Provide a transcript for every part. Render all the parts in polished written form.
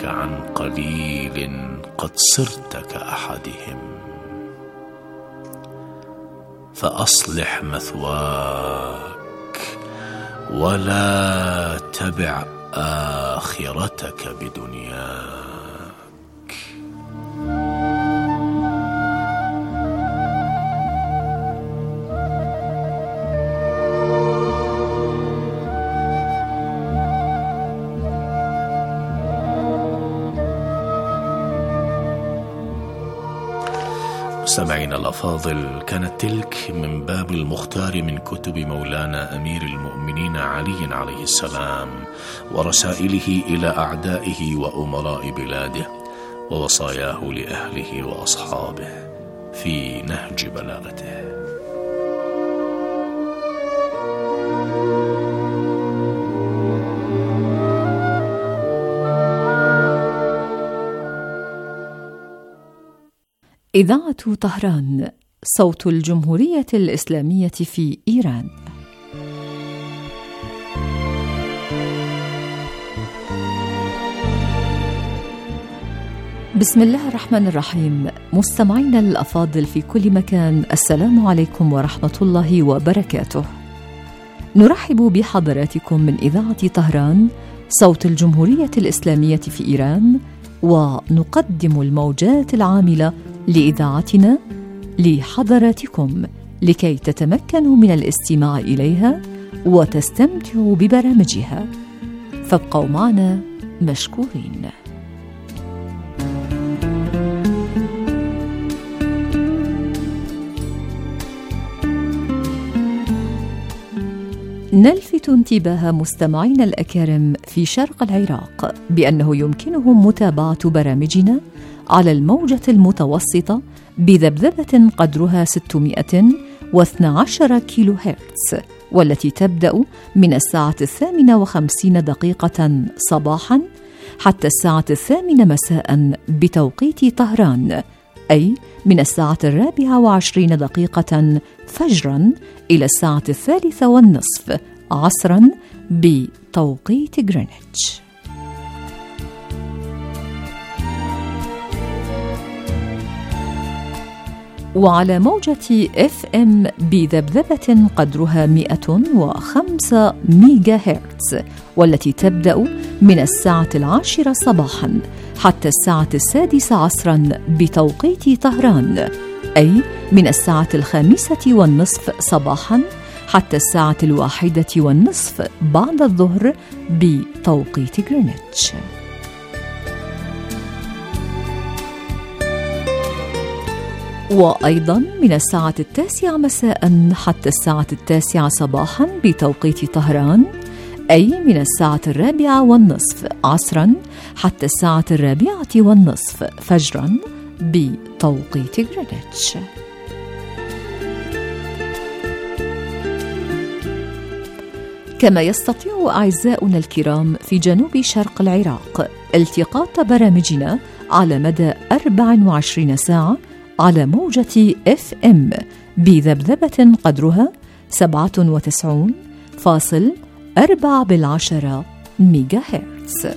عن قليل قد صرت كأحدهم، فأصلح مثواك ولا تبع آخرتك بدنياك. مستمعينا الأفاضل، كانت تلك من باب المختار من كتب مولانا أمير المؤمنين علي عليه السلام، ورسائله إلى أعدائه وأمراء بلاده، ووصاياه لأهله وأصحابه في نهج بلاغته. إذاعة طهران، صوت الجمهورية الإسلامية في إيران. بسم الله الرحمن الرحيم. مستمعينا الأفاضل في كل مكان، السلام عليكم ورحمة الله وبركاته. نرحب بحضراتكم من إذاعة طهران، صوت الجمهورية الإسلامية في إيران، ونقدم الموجات العاملة لإذاعتنا لحضراتكم لكي تتمكنوا من الاستماع إليها وتستمتعوا ببرامجها، فابقوا معنا مشكورين. نلفت انتباه مستمعينا الأكارم في شرق العراق بأنه يمكنهم متابعة برامجنا على الموجة المتوسطة بذبذبة قدرها 612 كيلو هرتز، والتي تبدأ من الساعة 58 صباحا حتى الساعة 8 مساء بتوقيت طهران، أي من الساعة 24 فجرا إلى الساعة 3:30 عصرا بتوقيت غرينتش. وعلى موجة FM بذبذبة قدرها 105 ميجا هرتز، والتي تبدأ من الساعة 10 صباحا حتى الساعة 6 عصرا بتوقيت طهران، أي من الساعة 5:30 صباحا حتى الساعة 1:30 بعد الظهر بتوقيت غرينتش. وأيضا من الساعة 9 مساء حتى الساعة 9 صباحا بتوقيت طهران، أي من الساعة 4:30 عصرا حتى الساعة 4:30 فجرا بتوقيت غرينتش. كما يستطيع أعزاؤنا الكرام في جنوب شرق العراق التقاط برامجنا على مدى 24 ساعة على موجة FM بذبذبة قدرها 97.4 ميجا هرتز.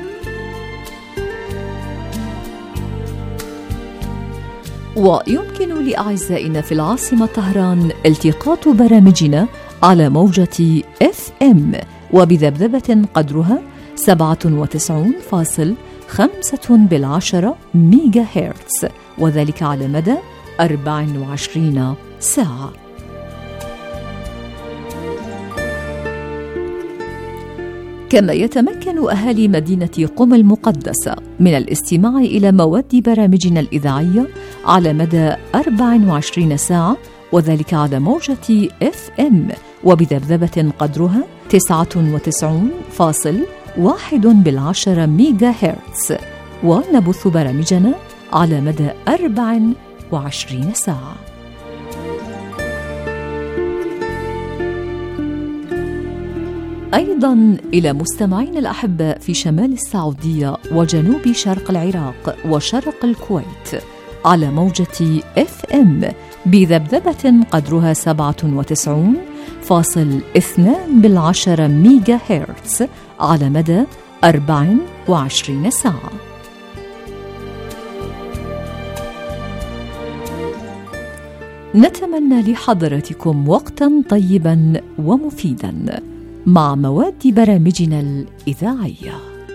ويمكن لأعزائنا في العاصمة طهران التقاط برامجنا على موجة FM وبذبذبة قدرها 97.5 ميجا هرتز، وذلك على مدى 24 ساعة. كما يتمكن أهالي مدينة قم المقدسة من الاستماع إلى مواد برامجنا الإذاعية على مدى 24 ساعة، وذلك على موجة FM وبذبذبة قدرها 99.1 ميجا هرتز، ونبث برامجنا على مدى 24 ساعة. أيضا إلى مستمعين الأحباء في شمال السعودية وجنوب شرق العراق وشرق الكويت على موجة FM بذبذبة قدرها 97.2 ميجا هرتز على مدى 24 ساعة. نتمنى لحضراتكم وقتا طيبا ومفيدا مع مواد برامجنا الإذاعية.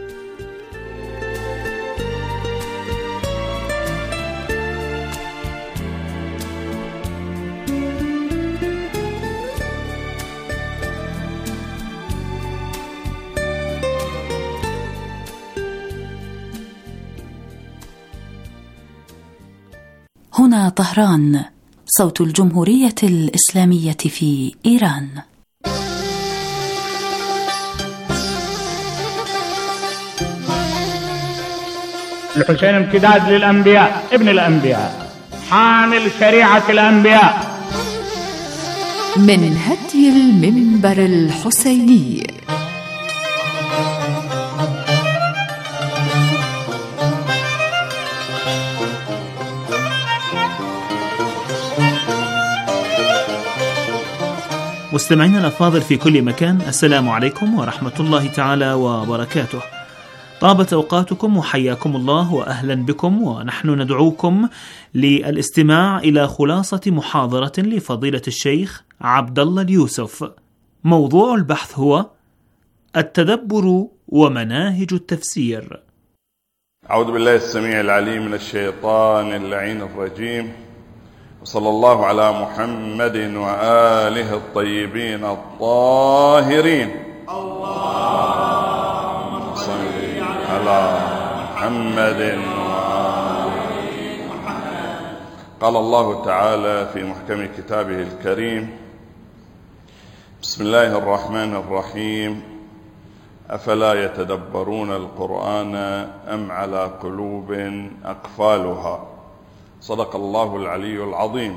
هنا طهران، صوت الجمهورية الإسلامية في إيران. الحسين امتداد للأنبياء، ابن الأنبياء، حامل شريعة الأنبياء. من هدي المنبر الحسيني. مستمعينا الأفاضل في كل مكان، السلام عليكم ورحمة الله تعالى وبركاته. طابت أوقاتكم وحياكم الله وأهلا بكم، ونحن ندعوكم للاستماع إلى خلاصة محاضرة لفضيلة الشيخ عبد الله اليوسف. موضوع البحث هو التدبر ومناهج التفسير. أعوذ بالله السميع العليم من الشيطان اللعين الرجيم، وصلى الله على محمد وآله الطيبين الطاهرين. اللهم صل على محمد وآل محمد. قال الله تعالى في محكم كتابه الكريم: بسم الله الرحمن الرحيم، أفلا يتدبرون القرآن أم على قلوب أقفالها. صدق الله العلي العظيم.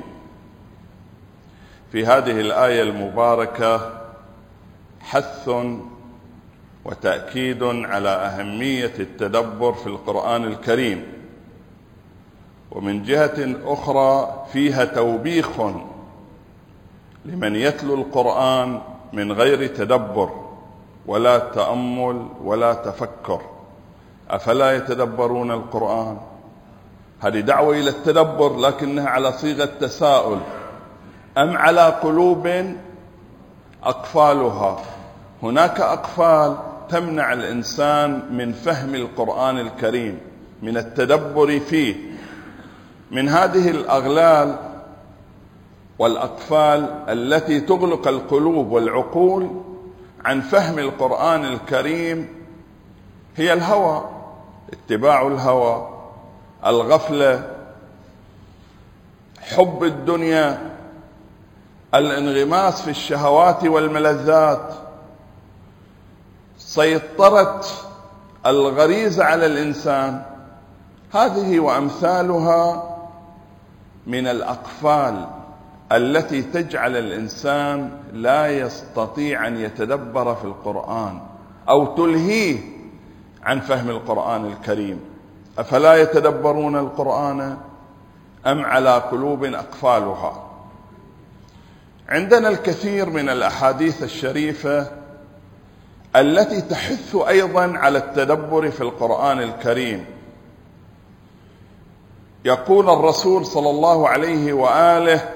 في هذه الآية المباركة حث وتأكيد على أهمية التدبر في القرآن الكريم، ومن جهة أخرى فيها توبيخ لمن يتلو القرآن من غير تدبر ولا تأمل ولا تفكر. أفلا يتدبرون القرآن؟ هذه دعوة إلى التدبر لكنها على صيغة تساؤل. أم على قلوب أقفالها؟ هناك أقفال تمنع الإنسان من فهم القرآن الكريم، من التدبر فيه. من هذه الأغلال والأقفال التي تغلق القلوب والعقول عن فهم القرآن الكريم هي الهوى، اتباع الهوى، الغفلة، حب الدنيا، الانغماس في الشهوات والملذات، سيطرة الغريزة على الإنسان. هذه وأمثالها من الأقفال التي تجعل الإنسان لا يستطيع أن يتدبر في القرآن أو تلهيه عن فهم القرآن الكريم. أفلا يتدبرون القرآن أم على قلوب أقفالها؟ عندنا الكثير من الأحاديث الشريفة التي تحث أيضا على التدبر في القرآن الكريم. يقول الرسول صلى الله عليه وآله: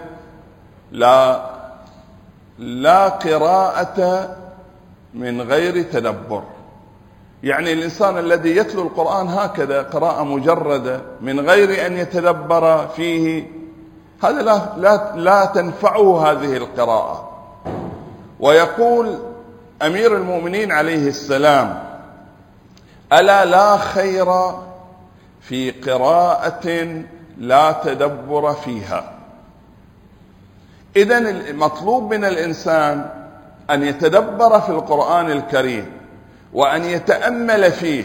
لا قراءة من غير تدبر. يعني الإنسان الذي يتلو القرآن هكذا قراءة مجردة من غير أن يتدبر فيه، هذا لا تنفعه هذه القراءة. ويقول أمير المؤمنين عليه السلام: ألا لا خير في قراءة لا تدبر فيها. إذن المطلوب من الإنسان أن يتدبر في القرآن الكريم وأن يتأمل فيه.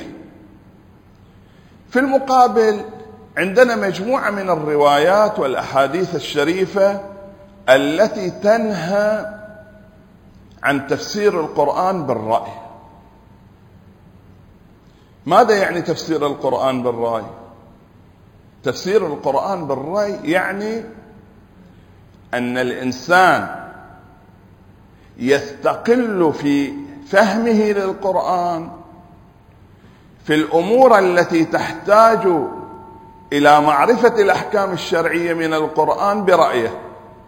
في المقابل عندنا مجموعة من الروايات والأحاديث الشريفة التي تنهى عن تفسير القرآن بالرأي. ماذا يعني تفسير القرآن بالرأي؟ تفسير القرآن بالرأي يعني أن الإنسان يستقل في فهمه للقرآن في الأمور التي تحتاج إلى معرفة الأحكام الشرعية من القرآن برأيه.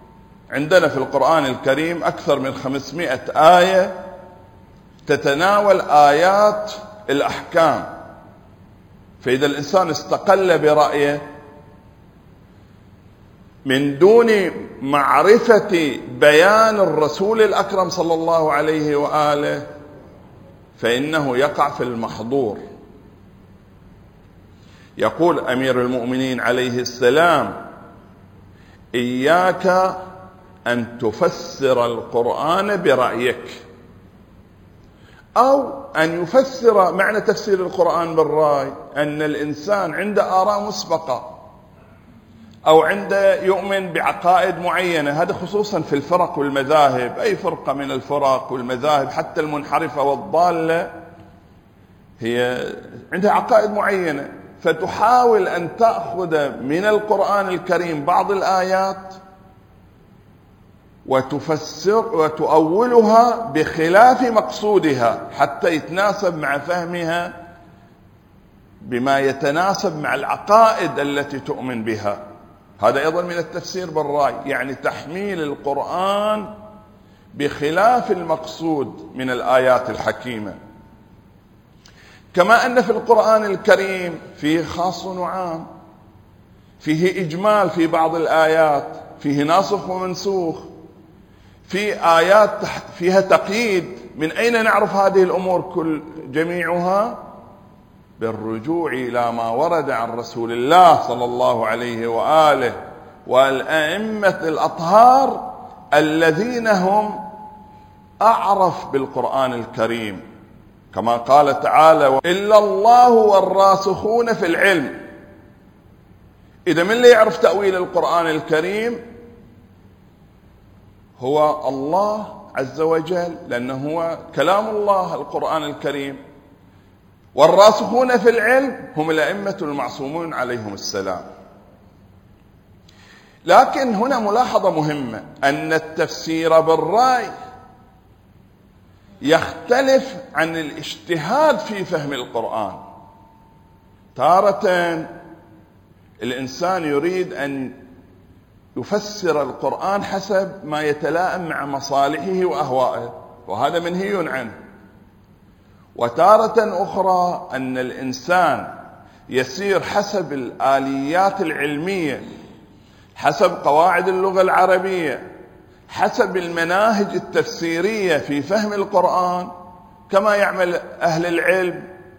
عندنا في القرآن الكريم أكثر من 500 آية تتناول آيات الأحكام، فإذا الإنسان استقل برأيه من دون معرفة بيان الرسول الأكرم صلى الله عليه وآله فإنه يقع في المحظور. يقول أمير المؤمنين عليه السلام: إياك أن تفسر القرآن برأيك، أو أن يفسر معنى تفسير القرآن بالرأي أن الإنسان عنده آراء مسبقة أو عنده يؤمن بعقائد معينة. هذا خصوصا في الفرق والمذاهب، أي فرقة من الفرق والمذاهب حتى المنحرفة والضالة هي عندها عقائد معينة، فتحاول أن تأخذ من القرآن الكريم بعض الآيات وتفسر وتؤولها بخلاف مقصودها حتى يتناسب مع فهمها بما يتناسب مع العقائد التي تؤمن بها. هذا أيضا من التفسير بالرأي، يعني تحميل القرآن بخلاف المقصود من الآيات الحكيمة. كما أن في القرآن الكريم فيه خاص وعام، فيه إجمال في بعض الآيات، فيه ناسخ ومنسوخ، في آيات فيها تقييد. من أين نعرف هذه الأمور جميعها؟ بالرجوع إلى ما ورد عن رسول الله صلى الله عليه وآله والأئمة الأطهار الذين هم أعرف بالقرآن الكريم، كما قال تعالى: إلا الله والراسخون في العلم. إذا من اللي يعرف تأويل القرآن الكريم هو الله عز وجل، لأنه هو كلام الله القرآن الكريم، والراسخون في العلم هم الأئمة المعصومون عليهم السلام. لكن هنا ملاحظة مهمة، أن التفسير بالرأي يختلف عن الاجتهاد في فهم القرآن. تارة الإنسان يريد أن يفسر القرآن حسب ما يتلائم مع مصالحه وأهوائه، وهذا منهي عنه. وتارة أخرى أن الإنسان يسير حسب الآليات العلمية، حسب قواعد اللغة العربية، حسب المناهج التفسيرية في فهم القرآن كما يعمل أهل العلم،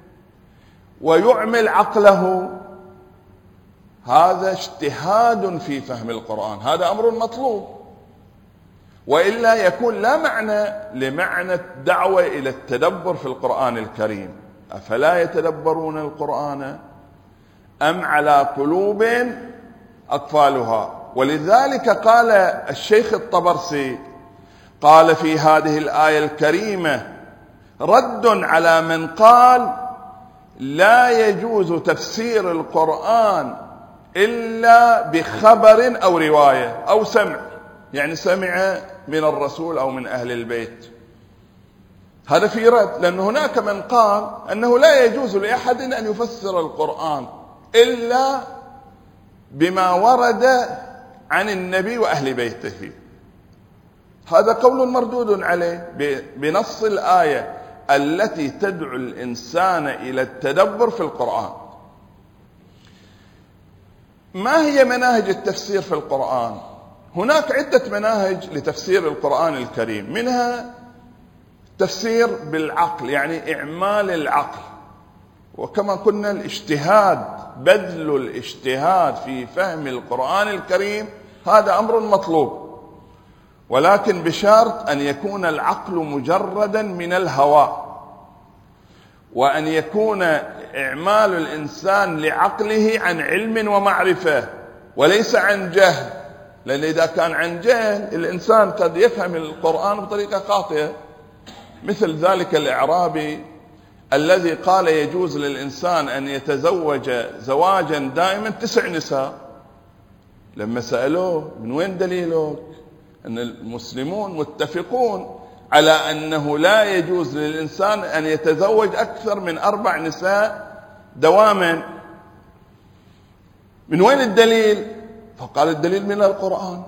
ويعمل عقله. هذا اجتهاد في فهم القرآن، هذا أمر مطلوب، وإلا يكون لا معنى لمعنى الدعوة إلى التدبر في القرآن الكريم. أفلا يتدبرون القرآن أم على قلوب أقفالها؟ ولذلك قال الشيخ الطبرسي، قال في هذه الآية الكريمة رد على من قال لا يجوز تفسير القرآن إلا بخبر أو رواية أو سمع، يعني سمع من الرسول أو من أهل البيت. هذا في رد، لأن هناك من قال أنه لا يجوز لأحد أن يفسر القرآن إلا بما ورد عن النبي وأهل بيته. هذا قول مردود عليه بنص الآية التي تدعو الإنسان إلى التدبر في القرآن. ما هي مناهج التفسير في القرآن؟ هناك عدة مناهج لتفسير القرآن الكريم، منها تفسير بالعقل، يعني إعمال العقل، وكما قلنا الاجتهاد، بذل الاجتهاد في فهم القرآن الكريم هذا أمر مطلوب، ولكن بشرط أن يكون العقل مجردا من الهوى، وأن يكون إعمال الإنسان لعقله عن علم ومعرفة وليس عن جهل. لأن إذا كان عن جهل الإنسان قد يفهم القرآن بطريقة خاطئة، مثل ذلك الإعرابي الذي قال يجوز للإنسان أن يتزوج زواجا دائما 9 نساء. لما سألوه من وين دليلك؟ أن المسلمون متفقون على أنه لا يجوز للإنسان أن يتزوج أكثر من 4 نساء دواما. من وين الدليل؟ فقال الدليل من القرآن.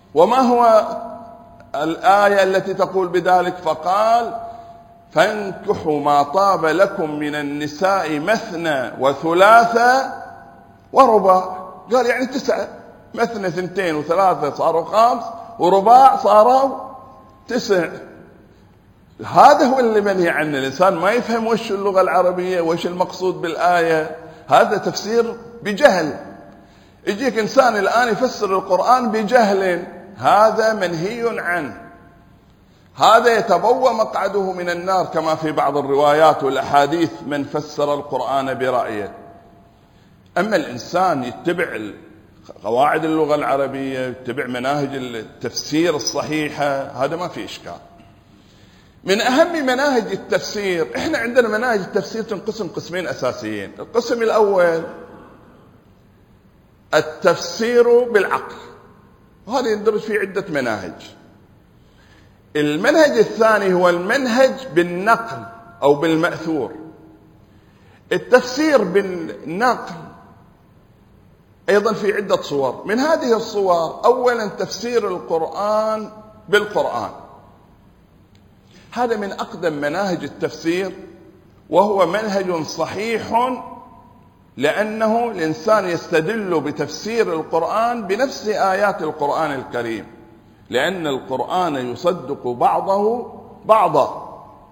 وما هو الآية التي تقول بذلك؟ فقال فانكحوا ما طاب لكم من النساء مثنى وثلاثة ورباع. قال يعني 9، مثنى 2 و3 صاروا 5، ورباع صاروا 9. هذا هو اللي منهي عنه. الإنسان ما يفهم وش اللغة العربية وش المقصود بالآية، هذا تفسير بجهل. يجيك إنسان الآن يفسر القرآن بجهل، هذا منهي عنه، هذا يتبوأ مقعده من النار، كما في بعض الروايات والأحاديث من فسر القرآن برأيه. أما الإنسان يتبع قواعد اللغة العربية، يتبع مناهج التفسير الصحيحة، هذا ما في إشكال. من أهم مناهج التفسير، إحنا عندنا مناهج التفسير تنقسم قسمين أساسيين. القسم الأول التفسير بالعقل، وهذا يندرج فيه عدة مناهج. المنهج الثاني هو المنهج بالنقل أو بالمأثور. التفسير بالنقل أيضا في عدة صور. من هذه الصور أولا تفسير القرآن بالقرآن، هذا من أقدم مناهج التفسير، وهو منهج صحيح، لأنه الإنسان يستدل بتفسير القرآن بنفس آيات القرآن الكريم، لأن القرآن يصدق بعضه بعضا.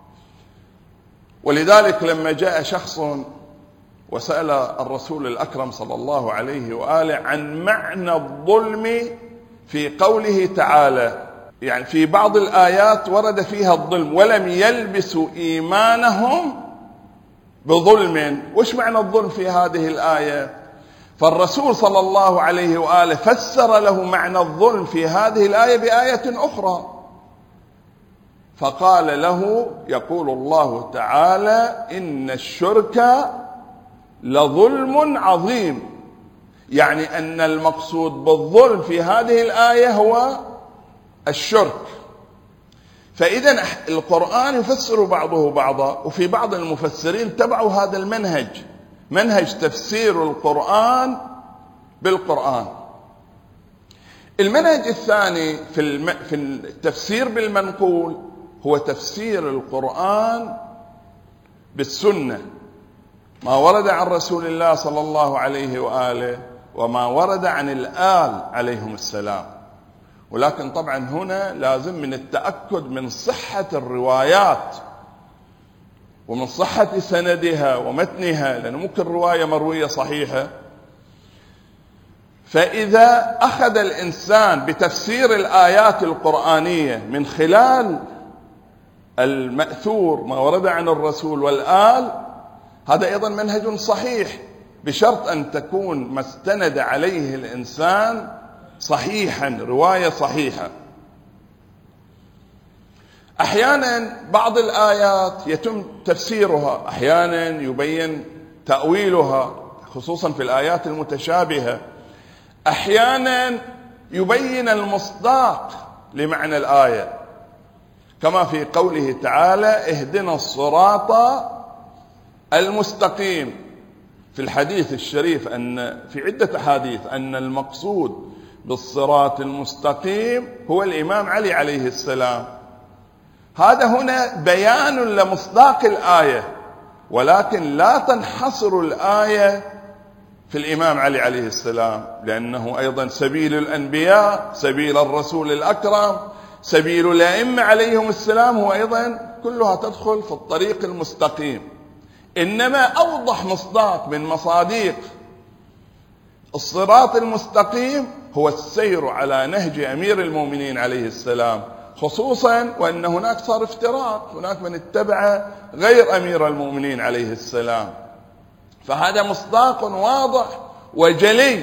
ولذلك لما جاء شخص وسأل الرسول الأكرم صلى الله عليه وآله عن معنى الظلم في قوله تعالى، يعني في بعض الآيات ورد فيها الظلم، ولم يلبسوا إيمانهم بظلم. وش معنى الظلم في هذه الآية؟ فالرسول صلى الله عليه وآله فسر له معنى الظلم في هذه الآية بآية أخرى، فقال له يقول الله تعالى إن الشرك لظلم عظيم، يعني أن المقصود بالظلم في هذه الآية هو الشرك. فإذا القرآن يفسر بعضه بعضا، وفي بعض المفسرين تبعوا هذا المنهج، منهج تفسير القرآن بالقرآن. المنهج الثاني في التفسير بالمنقول هو تفسير القرآن بالسنة، ما ورد عن رسول الله صلى الله عليه وآله وما ورد عن الآل عليهم السلام. ولكن طبعا هنا لازم من التأكد من صحة الروايات ومن صحة سندها ومتنها، لأن ممكن رواية مروية صحيحة. فإذا أخذ الإنسان بتفسير الآيات القرآنية من خلال المأثور ما ورد عن الرسول والآل، هذا أيضا منهج صحيح، بشرط أن تكون ما استند عليه الإنسان صحيحا، رواية صحيحة. أحيانا بعض الآيات يتم تفسيرها، أحيانا يبين تأويلها، خصوصا في الآيات المتشابهة. أحيانا يبين المصداق لمعنى الآية، كما في قوله تعالى اهدنا الصراط المستقيم. في الحديث الشريف أن في عدة أحاديث أن المقصود بالصراط المستقيم هو الإمام علي عليه السلام. هذا هنا بيان لمصداق الآية، ولكن لا تنحصر الآية في الإمام علي عليه السلام، لأنه أيضا سبيل الأنبياء، سبيل الرسول الأكرم، سبيل الأئمة عليهم السلام، هو أيضا كلها تدخل في الطريق المستقيم. إنما أوضح مصداق من مصاديق الصراط المستقيم هو السير على نهج أمير المؤمنين عليه السلام، خصوصا وأن هناك صار افتراق، هناك من اتبع غير أمير المؤمنين عليه السلام. فهذا مصداق واضح وجلي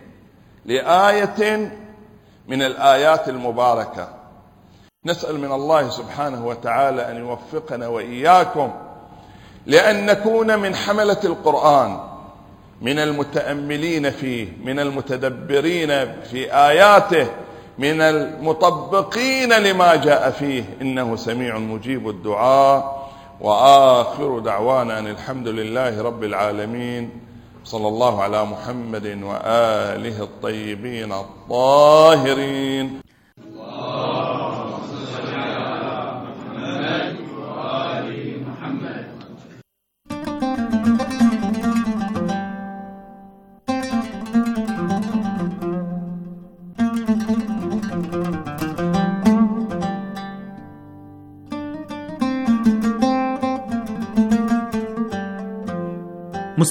لآية من الآيات المباركة. نسأل من الله سبحانه وتعالى أن يوفقنا وإياكم لأن نكون من حملة القرآن، من المتأملين فيه، من المتدبرين في آياته، من المطبقين لما جاء فيه، إنه سميع مجيب الدعاء. وآخر دعوانا أن الحمد لله رب العالمين، صلى الله على محمد وآله الطيبين الطاهرين.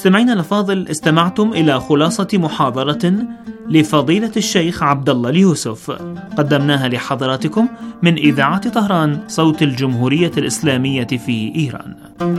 مستمعينا الأفاضل، استمعتم إلى خلاصة محاضرة لفضيلة الشيخ عبد الله اليوسف قدمناها لحضراتكم من إذاعة طهران صوت الجمهورية الإسلامية في إيران.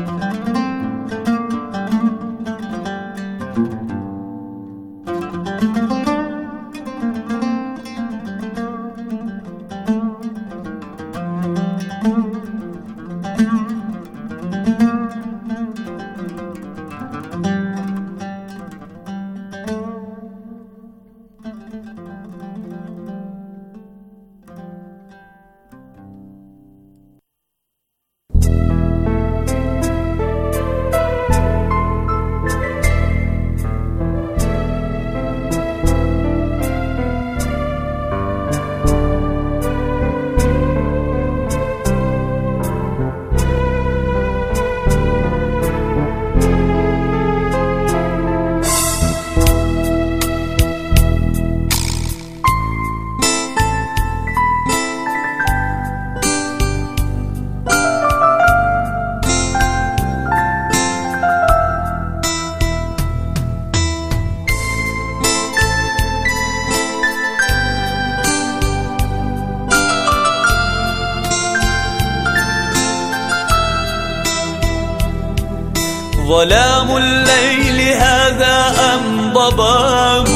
ظلام الليل هذا أم ضباب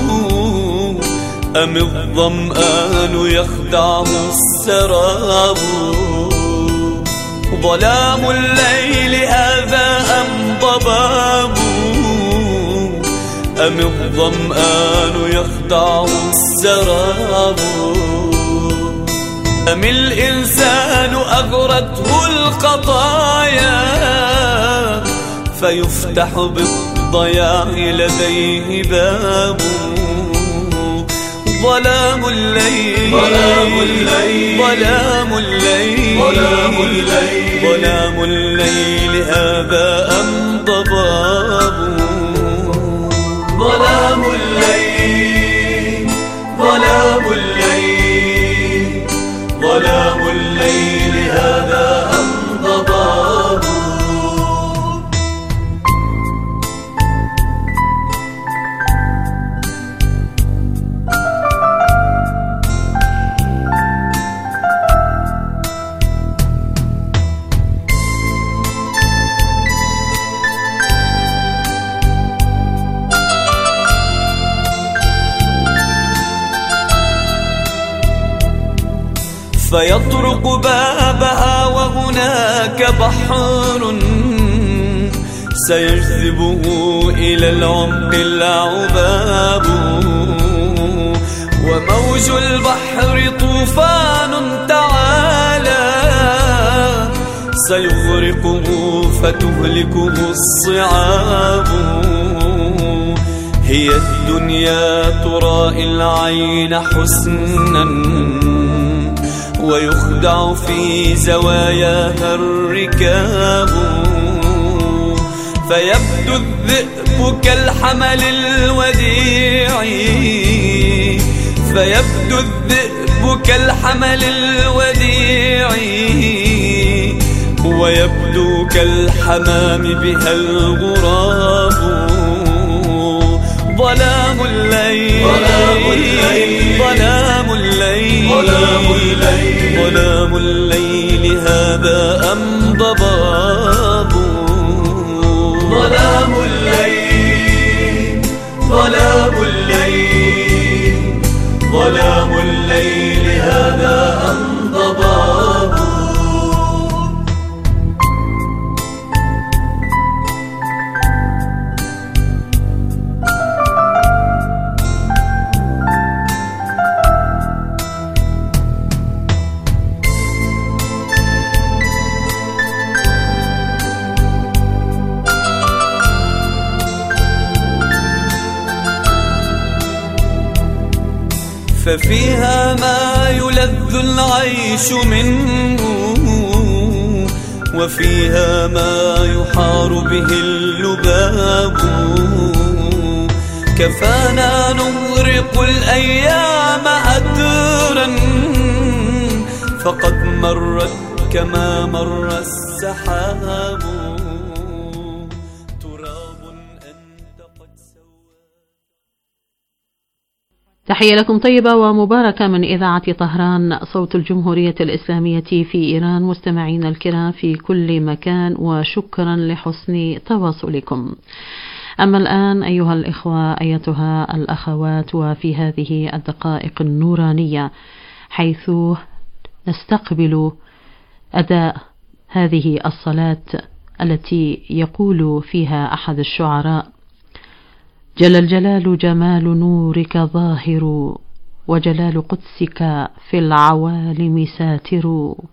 أم الظمآن يخدعه السراب. ظلام الليل هذا أم ضباب أم الظمآن يخدعه السراب. أم الإنسان أغرته الخطايا فيفتح بالضياع لديه باب. ظلام الليل ظلام الليل ظلام الليل ظلام الليل ظلام الليل هذا أم ضباب. ظلام الليل ظلام الليل ظلام الليل هذا أم ضباب. فيطرق بابها وهناك بحر سيجذبه إلى العمق العباب. وموج البحر طوفان تعالى سيغرقه فتهلكه الصعاب. هي الدنيا ترائي العين حسنا ويخدع في زواياها الركاب. فيبدو الذئب كالحمل الوديع فيبدو الذئب كالحمل الوديع ويبدو كالحمام بها الغراب. ظلام الليل ظلام الليل ظلام الليل ظلام الليل ظلام الليل هذا أم ضباب. ظلام الليل ظلام الليل ظلام الليل هذا أم ضباب. ففيها ما يلذ العيش منه وفيها ما يحار به اللباب. كفانا نغرق الأيام أدرا فقد مرت كما مر السحاب. تراب تحية لكم طيبة ومباركة من إذاعة طهران صوت الجمهورية الإسلامية في إيران. مستمعين الكرام في كل مكان، وشكرا لحسن تواصلكم. أما الآن أيها الإخوة أيتها الأخوات، وفي هذه الدقائق النورانية حيث نستقبل أداء هذه الصلاة التي يقول فيها أحد الشعراء: جل الجلال جمال نورك ظاهر، وجلال قدسك في العوالم ساتر،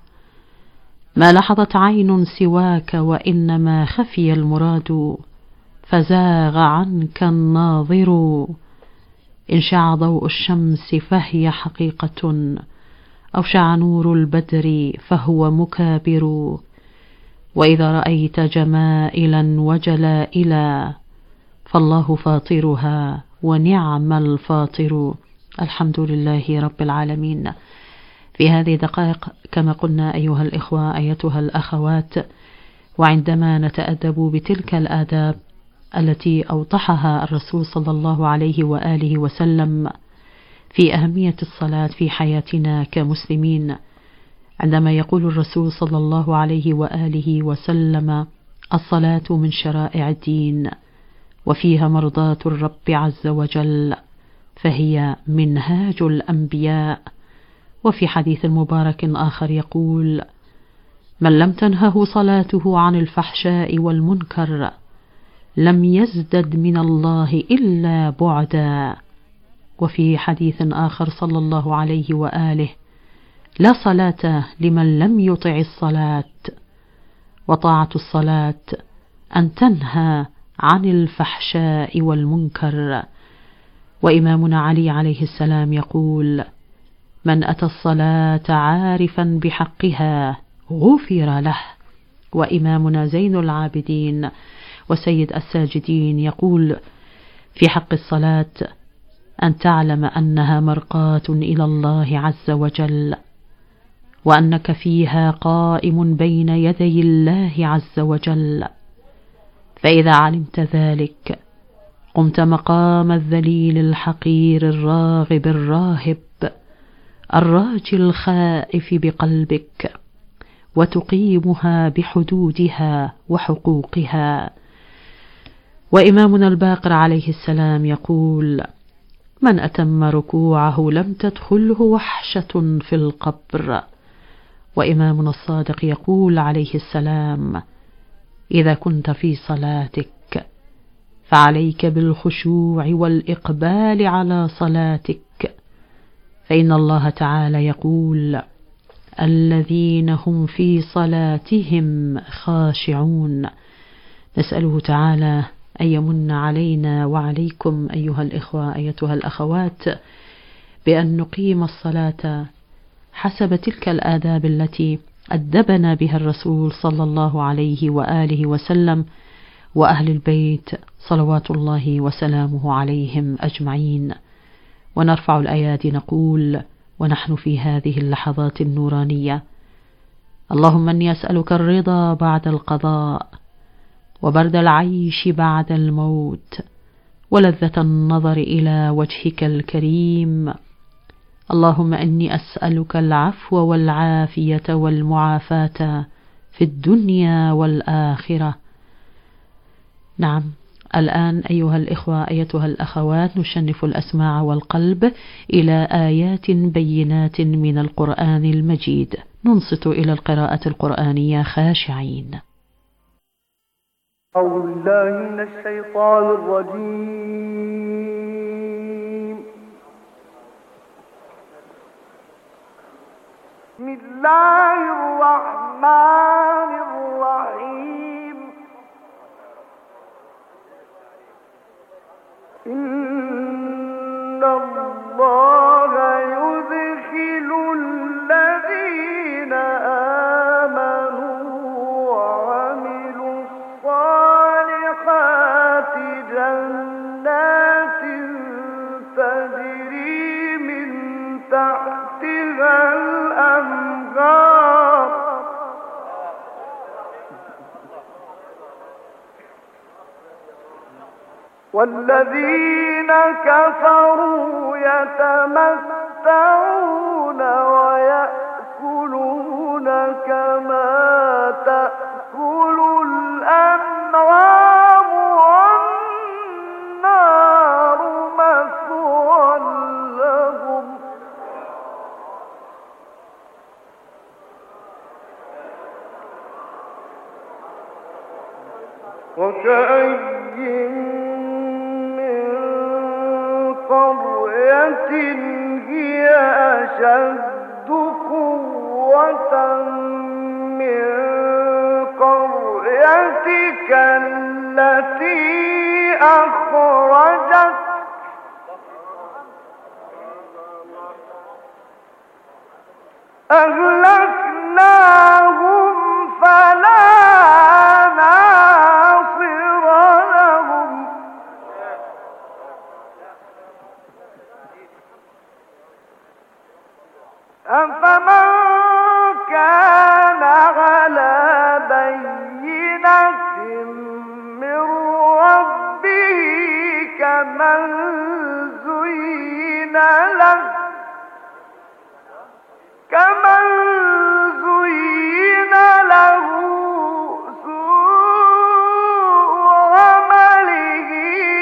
ما لحظت عين سواك وإنما خفي المراد، فزاغ عنك الناظر، إن شع ضوء الشمس فهي حقيقة، أو شع نور البدر فهو مكابر، وإذا رأيت جمائلا وجلائلا فالله فاطرها ونعم الفاطر. الحمد لله رب العالمين. في هذه الدقائق كما قلنا أيها الإخوة أيتها الأخوات، وعندما نتأدب بتلك الآداب التي أوضحها الرسول صلى الله عليه وآله وسلم في أهمية الصلاة في حياتنا كمسلمين، عندما يقول الرسول صلى الله عليه وآله وسلم: الصلاة من شرائع الدين وفيها مرضاة الرب عز وجل، فهي منهاج الأنبياء. وفي حديث مبارك آخر يقول: من لم تنهه صلاته عن الفحشاء والمنكر لم يزدد من الله إلا بعدا. وفي حديث آخر صلى الله عليه وآله: لا صلاة لمن لم يطع الصلاة، وطاعة الصلاة أن تنهى عن الفحشاء والمنكر. وإمامنا علي عليه السلام يقول: من أتى الصلاة عارفا بحقها غفر له. وإمامنا زين العابدين وسيد الساجدين يقول في حق الصلاة: أن تعلم أنها مرقاة إلى الله عز وجل، وأنك فيها قائم بين يدي الله عز وجل، فإذا علمت ذلك قمت مقام الذليل الحقير الراغب الراهب الراجي الخائف بقلبك، وتقيمها بحدودها وحقوقها. وإمامنا الباقر عليه السلام يقول: من أتم ركوعه لم تدخله وحشة في القبر. وإمامنا الصادق يقول عليه السلام: إذا كنت في صلاتك فعليك بالخشوع والإقبال على صلاتك، فإن الله تعالى يقول: الذين هم في صلاتهم خاشعون. نسأله تعالى أن يمن علينا وعليكم أيها الإخوة أيتها الأخوات بأن نقيم الصلاة حسب تلك الآداب التي أدبنا بها الرسول صلى الله عليه وآله وسلم وأهل البيت صلوات الله وسلامه عليهم أجمعين. ونرفع الأيادي نقول ونحن في هذه اللحظات النورانية: اللهم إني أسألك الرضا بعد القضاء، وبرد العيش بعد الموت، ولذة النظر إلى وجهك الكريم. اللهم إني أسألك العفو والعافية والمعافاة في الدنيا والآخرة. نعم، الآن أيها الإخوة أيتها الأخوات نشنف الأسماع والقلب إلى آيات بينات من القرآن المجيد، ننصت إلى القراءة القرآنية خاشعين. أعوذ بالله من الشيطان الرجيم. بسم الله الرحمن الرحيم. إن الله يدخل الذين آمنوا وعملوا الصالحات جنات تجري من تحتها الأنهار والذين كفروا يتمتعون ويأكلون كما تأكل الأنعام والنار مثوى لهم وكأين قرية هي أشد قوة من قريتك التي أخرجت أهلكناهم فلا ناصر لهم أفمن كان على بينة من ربه كمن زين له سوء عمله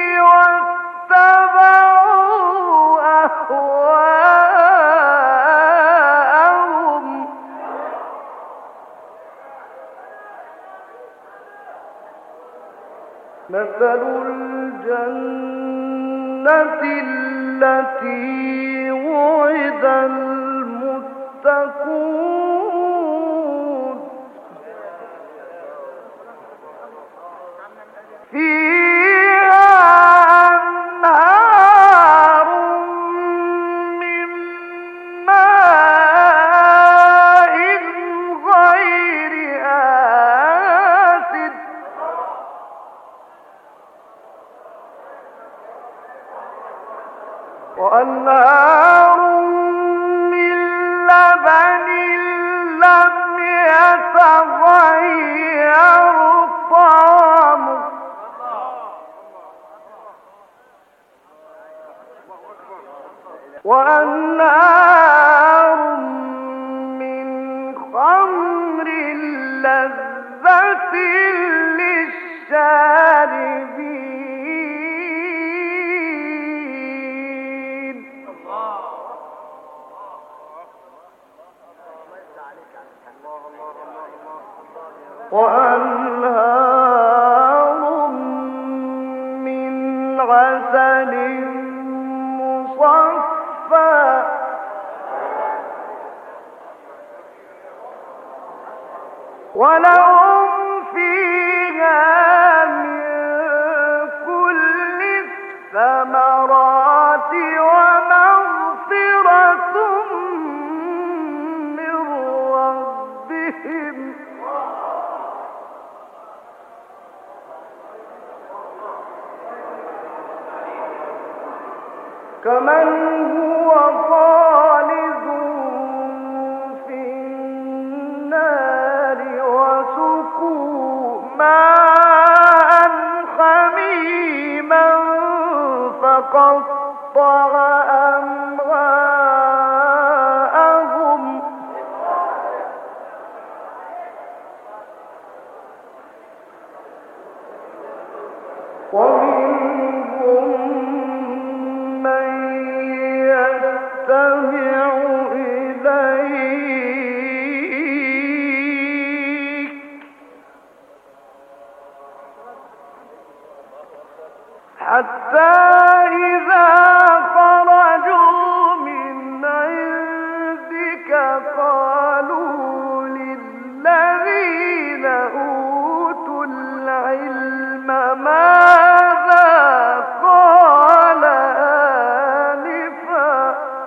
واتبعوا أهواءهم مثل الجنة التي وعد المتقون فيها أنهار من ماء غير آسن وأنهار من لبن لم يتغير طعمه وأنهار من خمر لذة للشاربين وأنهار من عسل مصفى ولهم فيها من كل الثمرات ومغفرة من ربهم كمن هو خالد في النار وسقوا ماء حميما فقطع أمعاءهم ومنهم من يستمع إليك حتى إذا خرجوا من عندك قالوا للذين أوتوا العلم ماذا قال آنفا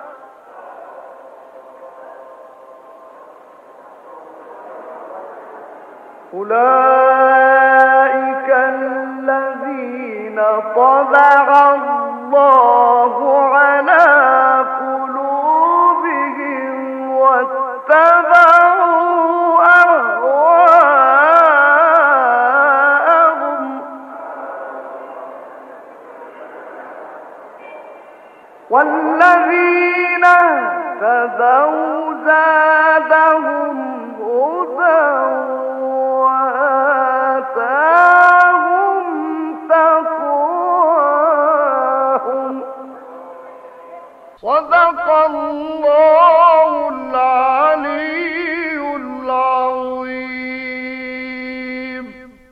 أولئك الذين طبع الله على قلوبهم واتبعوا أهواءهم والذين اهتدوا زادهم هدى وآتاهم تقواهم. صدق الله العلي العظيم.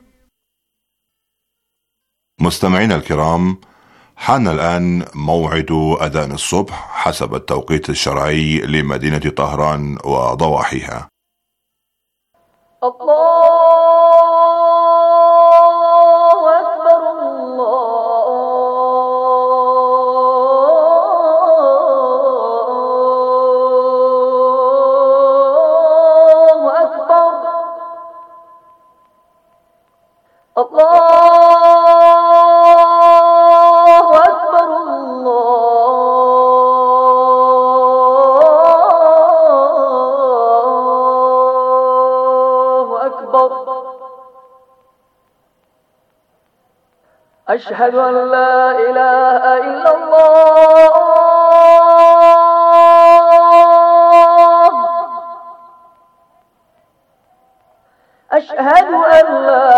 مستمعينا الكرام، حان الآن موعد أذان الصبح حسب التوقيت الشرعي لمدينة طهران وضواحيها. الله أكبر الله أكبر الله أشهد أن لا إله إلا الله أشهد أن لا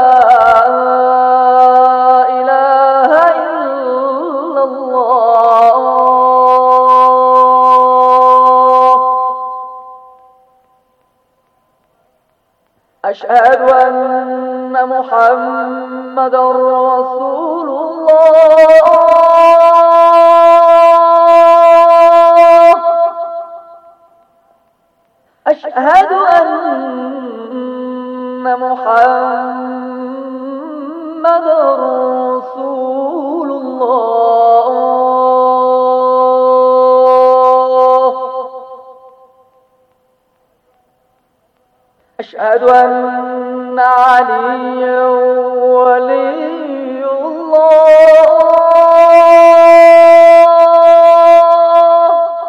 إله إلا الله أشهد أن محمد رسول الله أشهد أن محمد رسول الله أشهد أن عليا ولي الله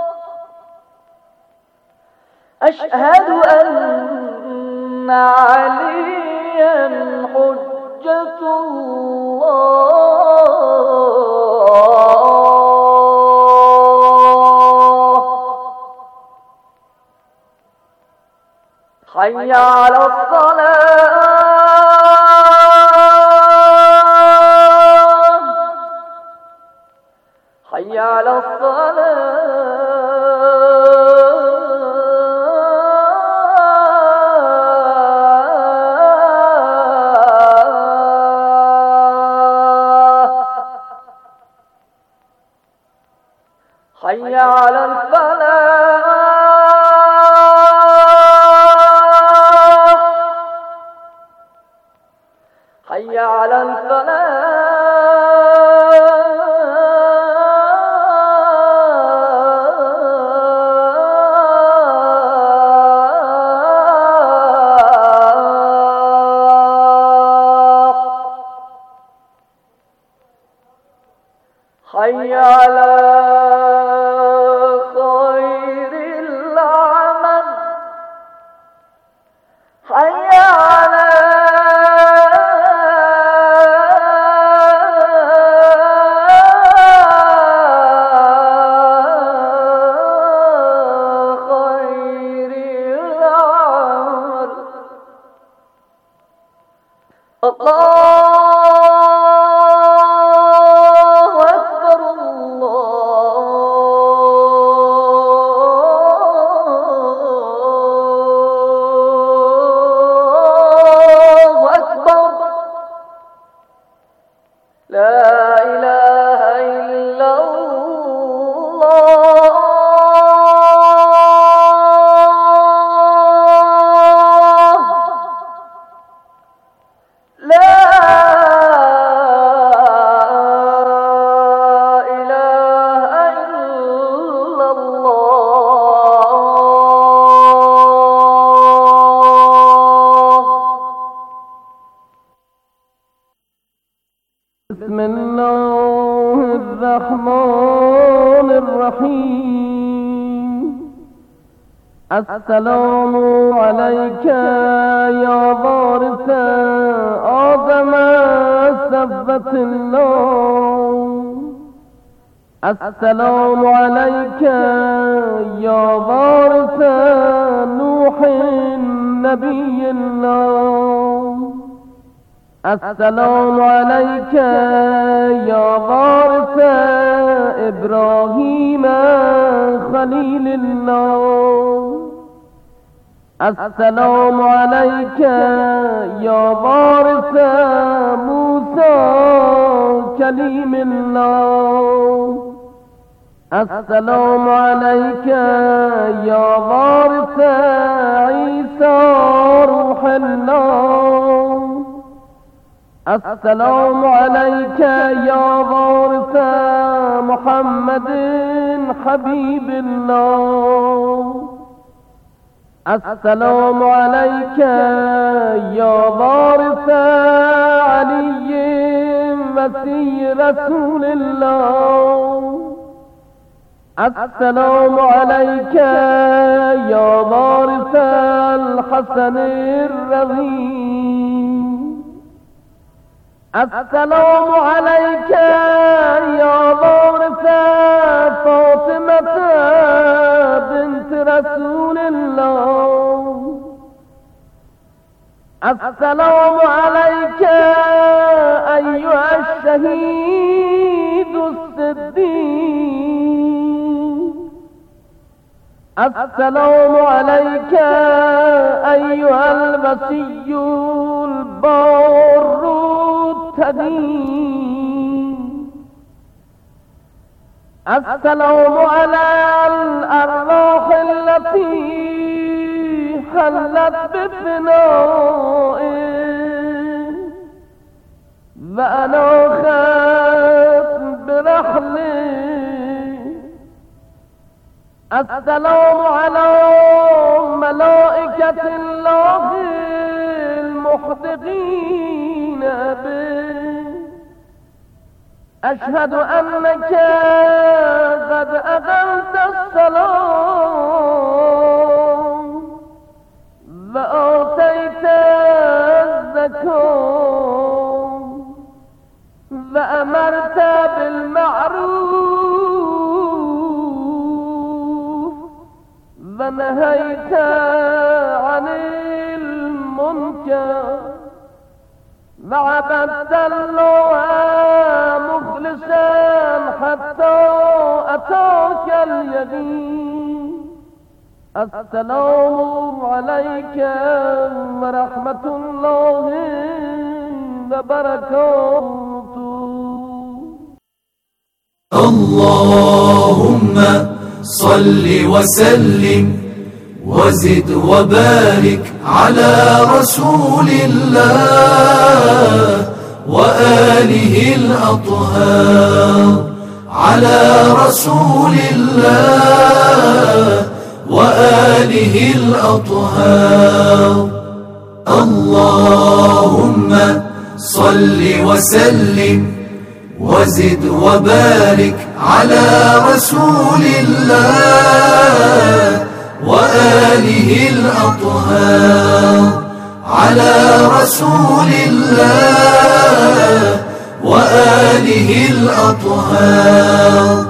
أشهد أن عليا حجة الله. حي على الصلاة حي على الصلاة حي على الفلاح حي على الفلاح حي على خير العمل حي على خير العمل. الله بسم الله الرحمن الرحيم. السلام عليك يا وارث آدم ثبت الله. السلام عليك يا وارث نوح نبي الله. السلام عليك يا وارث إبراهيم خليل الله. السلام عليك يا وارث موسى كليم الله. السلام عليك يا وارث عيسى روح الله. السلام عليك يا وارث محمد حبيب الله. السلام عليك يا وارث علي مسيح رسول الله. السلام عليك يا وارث الحسن الرضي. السلام عليك يا وارث فاطمة بنت رسول الله. السلام عليك أيها الشهيد الصديق. السلام عليك أيها المسيح البار التقي. السلام على الأرواح التي حلت بفنائه وأنا خاف برحله. السلام على ملائكة الله المحدقين به. أشهد أنك قد أقمت الصلاة وآتيت الزكاة وأمرت بالمعروف ونهيت عن المنكر وعبدت الله مخلصا حتى أتاك اليقين. السلام عليك ورحمة الله وبركاته. اللهم صل وسلم وزد وبارك على رسول الله وآله الأطهار. على رسول الله وآله الأطهار. اللهم صل وسلم وزد وبارك على رسول الله وآله الأطهار. على رسول الله وآله الأطهار.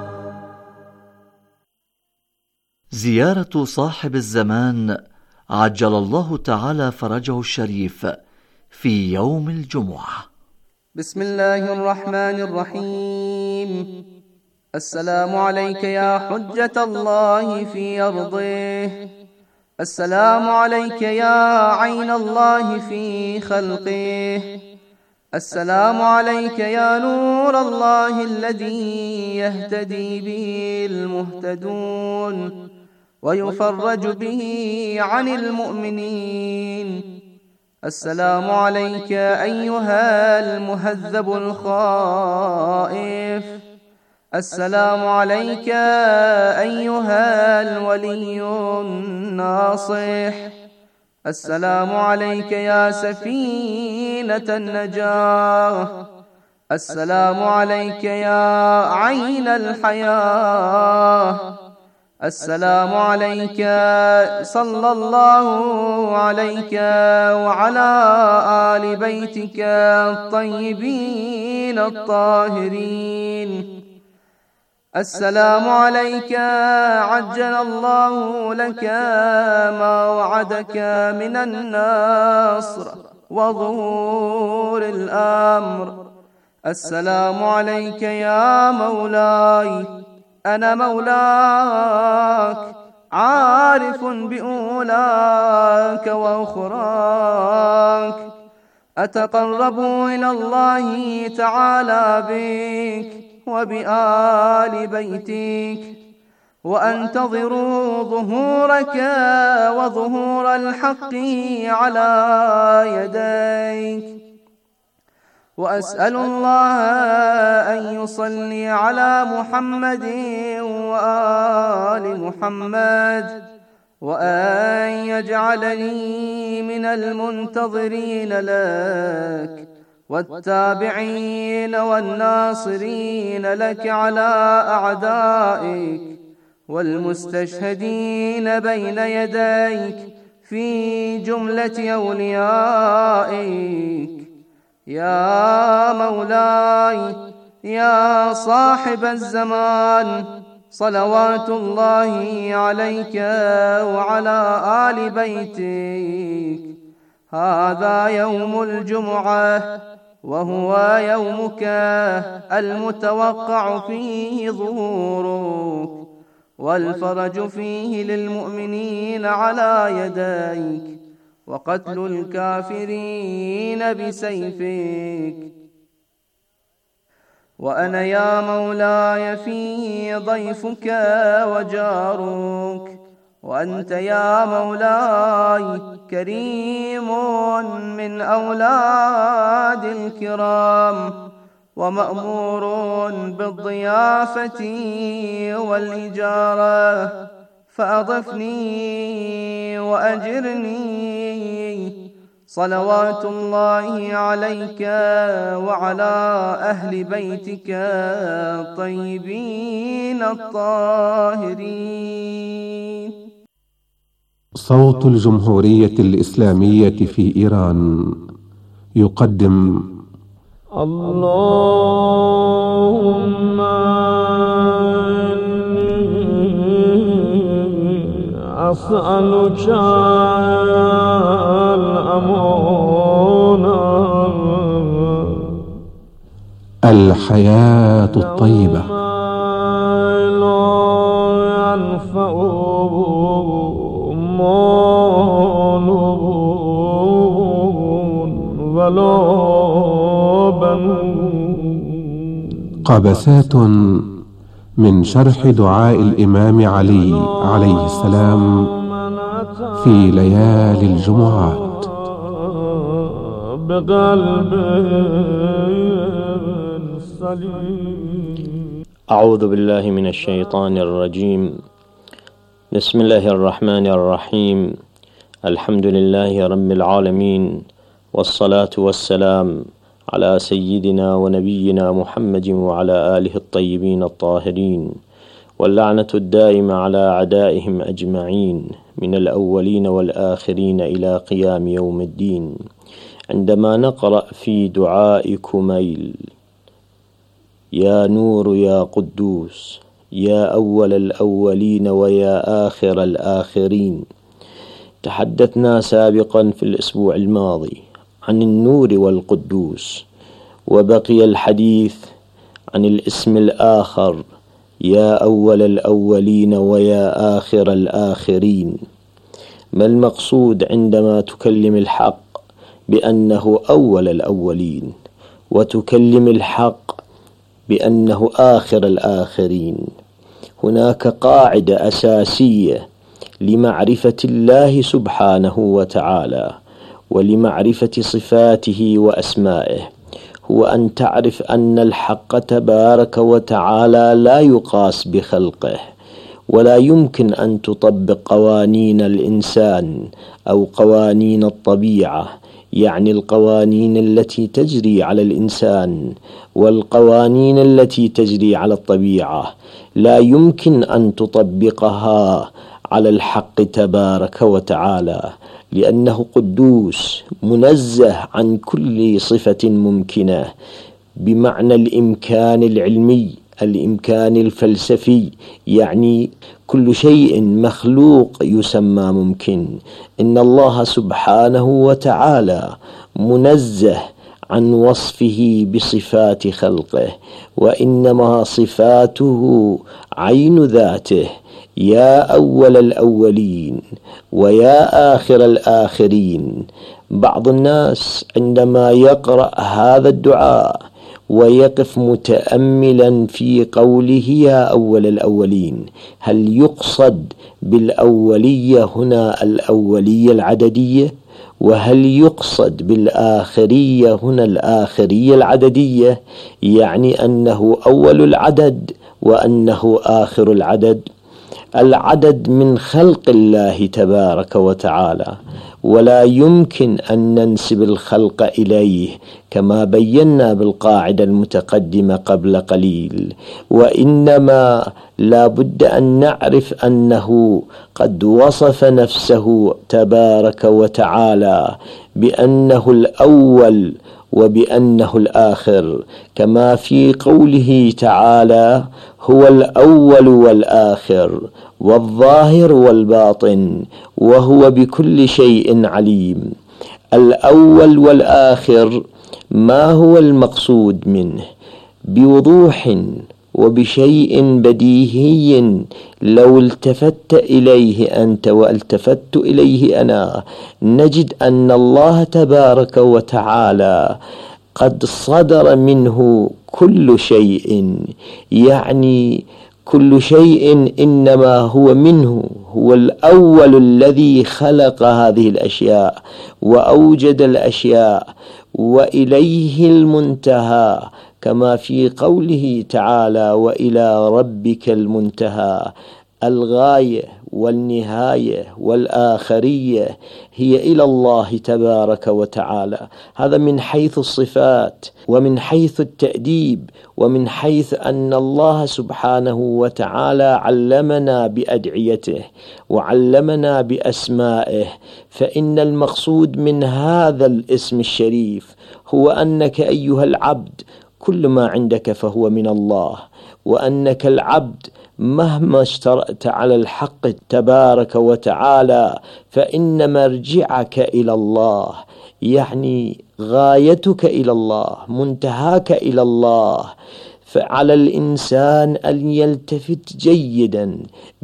زيارة صاحب الزمان عجل الله تعالى فرجه الشريف في يوم الجمعة. بسم الله الرحمن الرحيم. السلام عليك يا حجة الله في أرضه. السلام عليك يا عين الله في خلقه. السلام عليك يا نور الله الذي يهتدي به المهتدون ويفرج به عن المؤمنين. السلام عليك أيها المهذب الخائف. السلام عليك أيها الولي الناصح. السلام عليك يا سفينة النجاة. السلام عليك يا عين الحياة. السلام عليك صلى الله عليك وعلى آل بيتك الطيبين الطاهرين. السلام عليك عجل الله لك ما وعدك من النصر وظهور الأمر. السلام عليك يا مولاي، أنا مولاك عارف بأولاك وأخراك، أتقرب إلى الله تعالى بك وبآل بيتك، وأنتظر ظهورك وظهور الحق على يديك، وأسأل الله أن يصلي على محمد وآل محمد، وأن يجعلني من المنتظرين لك والتابعين والناصرين لك على أعدائك، والمستشهدين بين يديك في جملة أوليائك. يا مولاي يا صاحب الزمان، صلوات الله عليك وعلى آل بيتك. هذا يوم الجمعة، وهو يومك المتوقع فيه ظهورك، والفرج فيه للمؤمنين على يديك، وقتل الكافرين بسيفك. وأنا يا مولاي في ضيفك وجارك، وأنت يا مولاي كريم من أولاد الكرام، ومأمور بالضيافة والإجارة، فأضفني وأجرني. صلوات الله عليك وعلى أهل بيتك الطيبين الطاهرين. صوت الجمهورية الإسلامية في إيران يقدم اللهم أسألك الأمانة، الحياة الطيبة، لا ينفع مال ولا بنون. قبسات من شرح دعاء الإمام علي عليه السلام في ليالي الجمعات. بقلب سليم. أعوذ بالله من الشيطان الرجيم. بسم الله الرحمن الرحيم. الحمد لله رب العالمين، والصلاة والسلام على سيدنا ونبينا محمد وعلى آله الطيبين الطاهرين، واللعنة الدائمة على أعدائهم أجمعين من الأولين والآخرين إلى قيام يوم الدين. عندما نقرأ في دعاء كميل: يا نور يا قدوس يا أول الأولين ويا آخر الآخرين، تحدثنا سابقا في الأسبوع الماضي عن النور والقدوس، وبقي الحديث عن الاسم الآخر يا أول الأولين ويا آخر الآخرين. ما المقصود عندما تكلم الحق بأنه أول الأولين، وتكلم الحق بأنه آخر الآخرين؟ هناك قاعدة أساسية لمعرفة الله سبحانه وتعالى ولمعرفة صفاته وأسمائه، هو أن تعرف أن الحق تبارك وتعالى لا يقاس بخلقه، ولا يمكن أن تطبق قوانين الإنسان أو قوانين الطبيعة، يعني القوانين التي تجري على الإنسان والقوانين التي تجري على الطبيعة، لا يمكن أن تطبقها على الحق تبارك وتعالى، لأنه قدوس منزه عن كل صفة ممكنة بمعنى الإمكان العلمي الإمكان الفلسفي، يعني كل شيء مخلوق يسمى ممكن. إن الله سبحانه وتعالى منزه عن وصفه بصفات خلقه، وإنما صفاته عين ذاته. يا أول الأولين ويا آخر الآخرين. بعض الناس عندما يقرأ هذا الدعاء ويقف متأملا في قوله يا أول الأولين، هل يقصد بالأولية هنا الأولية العددية؟ وهل يقصد بالآخرية هنا الآخرية العددية، يعني أنه أول العدد وأنه آخر العدد؟ العدد من خلق الله تبارك وتعالى، ولا يمكن أن ننسب الخلق إليه كما بينا بالقاعدة المتقدمة قبل قليل، وإنما لا بد أن نعرف أنه قد وصف نفسه تبارك وتعالى بأنه الأول وبأنه الآخر، كما في قوله تعالى هو الأول والآخر والظاهر والباطن وهو بكل شيء عليم. الأول والآخر ما هو المقصود منه؟ بوضوح وبشيء بديهي لو التفت إليه أنت والتفت إليه أنا، نجد أن الله تبارك وتعالى قد صدر منه كل شيء، يعني كل شيء إنما هو منه. هو الأول الذي خلق هذه الأشياء وأوجد الأشياء، وإليه المنتهى، كما في قوله تعالى وإلى ربك المنتهى. الغاية والنهاية والآخرية هي إلى الله تبارك وتعالى. هذا من حيث الصفات، ومن حيث التأديب، ومن حيث أن الله سبحانه وتعالى علمنا بأدعيته وعلمنا بأسمائه. فإن المقصود من هذا الاسم الشريف هو أنك أيها العبد كل ما عندك فهو من الله، وأنك العبد مهما اشترأت على الحق تبارك وتعالى فإن مرجعك إلى الله، يعني غايتك إلى الله، منتهاك إلى الله. فعلى الإنسان أن يلتفت جيدا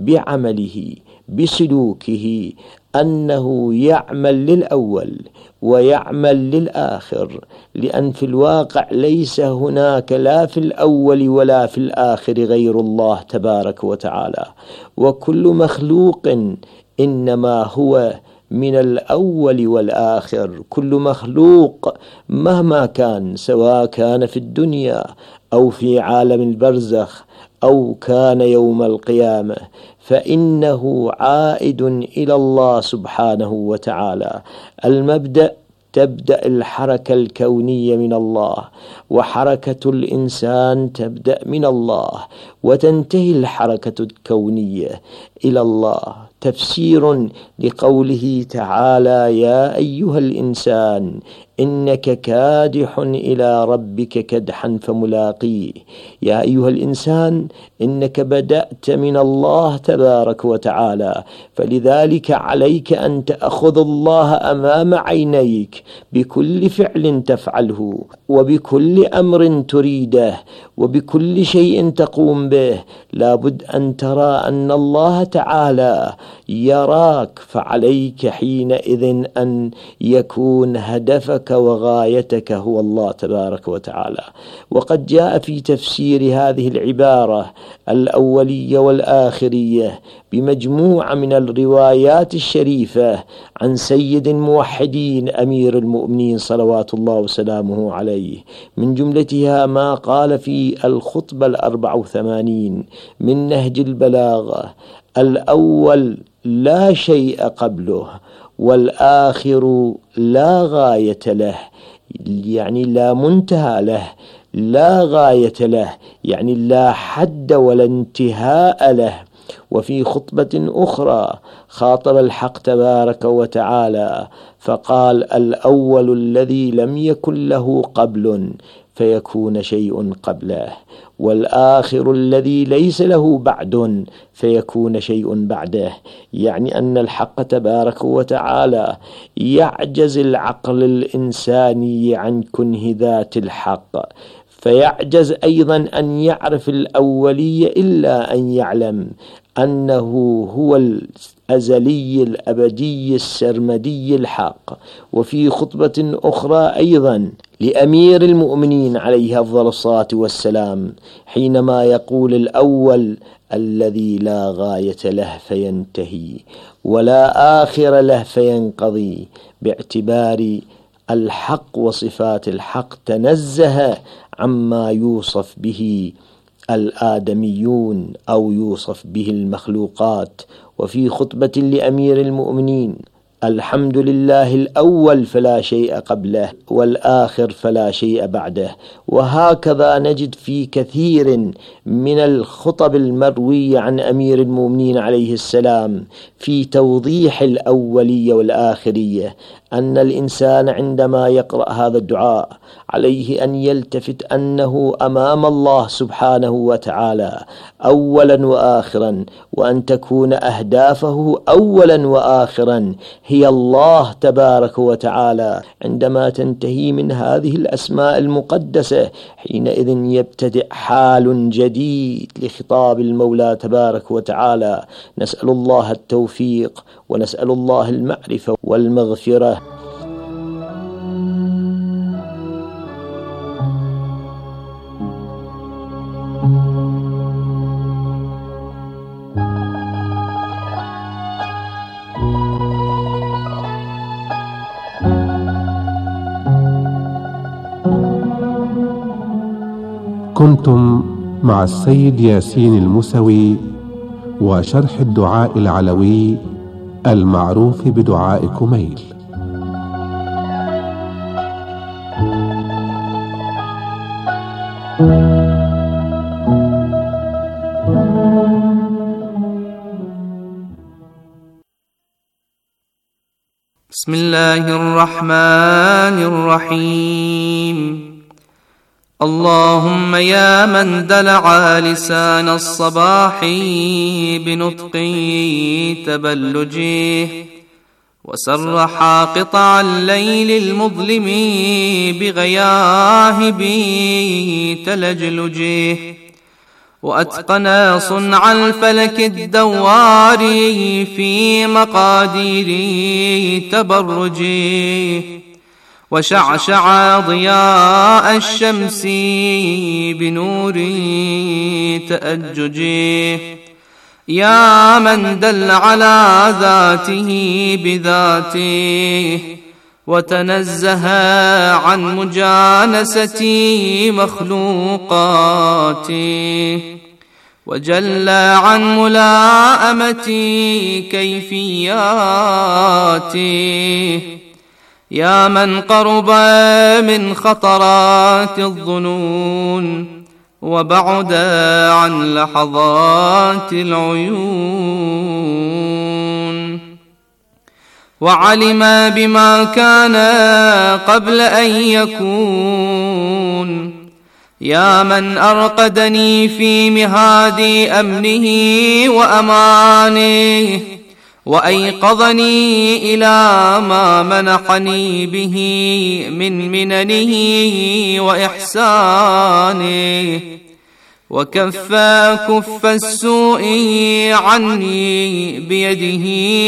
بعمله بسلوكه أنه يعمل للأول ويعمل للآخر، لأن في الواقع ليس هناك لا في الأول ولا في الآخر غير الله تبارك وتعالى، وكل مخلوق إنما هو من الأول والآخر. كل مخلوق مهما كان، سواء كان في الدنيا أو في عالم البرزخ أو كان يوم القيامة، فإنه عائد إلى الله سبحانه وتعالى. المبدأ تبدأ الحركة الكونية من الله، وحركة الإنسان تبدأ من الله، وتنتهي الحركة الكونية إلى الله. تفسير لقوله تعالى يا أيها الإنسان إنك كادح إلى ربك كدحا فملاقيه. يا أيها الإنسان إنك بدأت من الله تبارك وتعالى، فلذلك عليك أن تأخذ الله أمام عينيك بكل فعل تفعله، وبكل أمر تريده، وبكل شيء تقوم به. لابد أن ترى أن الله تعالى يراك، فعليك حينئذ أن يكون هدفك وغايتك هو الله تبارك وتعالى. وقد جاء في تفسير هذه العبارة الأولية والآخرية بمجموعة من الروايات الشريفة عن سيد الموحدين أمير المؤمنين صلوات الله وسلامه عليه، من جملتها ما قال في الخطبة 84 من نهج البلاغة: الأول لا شيء قبله، والآخر لا غاية له، يعني لا منتهى له، لا غاية له، يعني لا حد ولا انتهاء له. وفي خطبة أخرى خاطب الحق تبارك وتعالى فقال: الأول الذي لم يكن له قبل، فيكون شيء قبله، والآخر الذي ليس له بعد فيكون شيء بعده. يعني أن الحق تبارك وتعالى يعجز العقل الإنساني عن كنه ذات الحق، فيعجز أيضا أن يعرف الأولية إلا أن يعلم أنه هو الأزلي الأبدي السرمدي الحق. وفي خطبة أخرى أيضا لأمير المؤمنين عليه أفضل الصلاة والسلام حينما يقول الأول الذي لا غاية له فينتهي ولا آخر له فينقضي، باعتبار الحق وصفات الحق تنزه عما يوصف به الآدميون أو يوصف به المخلوقات. وفي خطبة لأمير المؤمنين: الحمد لله الأول فلا شيء قبله والآخر فلا شيء بعده. وهكذا نجد في كثير من الخطب المروية عن أمير المؤمنين عليه السلام في توضيح الأولية والآخرية أن الإنسان عندما يقرأ هذا الدعاء عليه أن يلتفت أنه أمام الله سبحانه وتعالى أولا وآخرا، وأن تكون أهدافه أولا وآخرا هي الله تبارك وتعالى. عندما تنتهي من هذه الأسماء المقدسة حينئذ يبتدئ حال جديد لخطاب المولى تبارك وتعالى. نسأل الله التوفيق ونسأل الله المعرفة والمغفرة. كنتم مع السيد ياسين الموسوي وشرح الدعاء العلوي المعروف بدعاء كميل. بسم الله الرحمن الرحيم. اللهم يا من دلع لسان الصباح بنطق تبلجه، وسرح قطع الليل المظلم بغياهب تلجلجه، وأتقن صنع الفلك الدوار في مقادير تبرجه، وشعشع ضياء الشمس بنور تأججه. يا من دل على ذاته بذاته، وتنزه عن مجانسة مخلوقاته، وجل عن ملاءمة كيفياته. يا من قرب من خطرات الظنون، وبعد عن لحظات العيون، وعلم بما كان قبل أن يكون. يا من أرقدني في مهاد أمنه وأمانه، وأيقظني إلى ما منحني به من مننه وإحسانه، وكف السوء عني بيده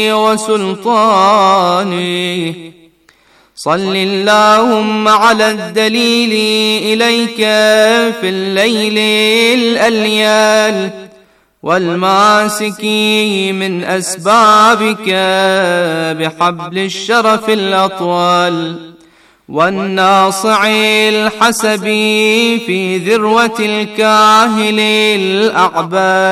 وسلطانه. صل اللهم على الدليل إليك في الليل الأليال، والماسك من أسبابك بحبل الشرف الأطول، والناصع الحسب في ذروة الكاهل الأعباد.